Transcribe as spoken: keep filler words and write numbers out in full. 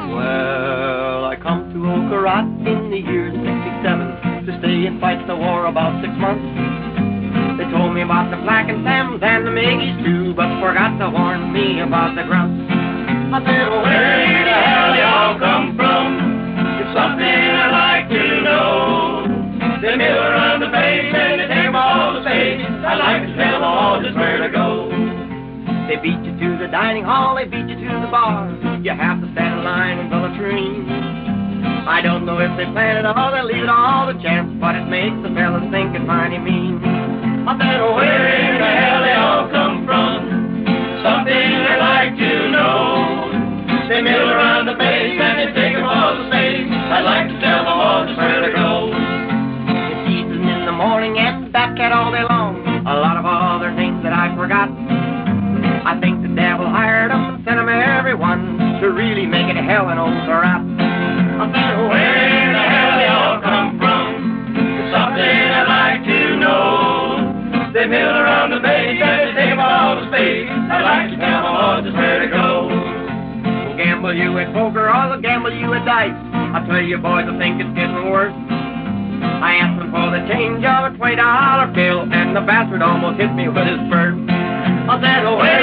Well, I come to Okarat in the year sixty-seven to stay and fight the war about six months. They told me about the Black and Tams and the Miggies too, but forgot to warn me about the Grunts. I said, well, where the hell y'all come from? It's something I'd like to know. They mill around the base and they take all the space. I'd like to tell them all just where to go. They beat you to the dining hall, they beat you to the bar. You have to stand in line and fill a tureen. I don't know if they plan it or they leave it all to chance, but it makes the fellas think it's mighty mean. I said, oh, where in the hell they all come from? Something I'd like to know. They mill around the base and they take up all the space. I'd like to tell them all just where to go. It's evening in the morning and back at all day long. A lot of other things that I forgot. I think the devil hired them and sent them everyone to really make it hell in old Rat. I said, oh, where in the hell they all come from? It's something I'd like to know. They mill around the base and they take up all the space. I'd like to tell them all just where to go. They'll gamble you at poker or they'll gamble you at dice. I tell you boys, I think it's getting worse. I asked them for the change of a twenty dollar bill and the bastard almost hit me with his purse. I said, oh, where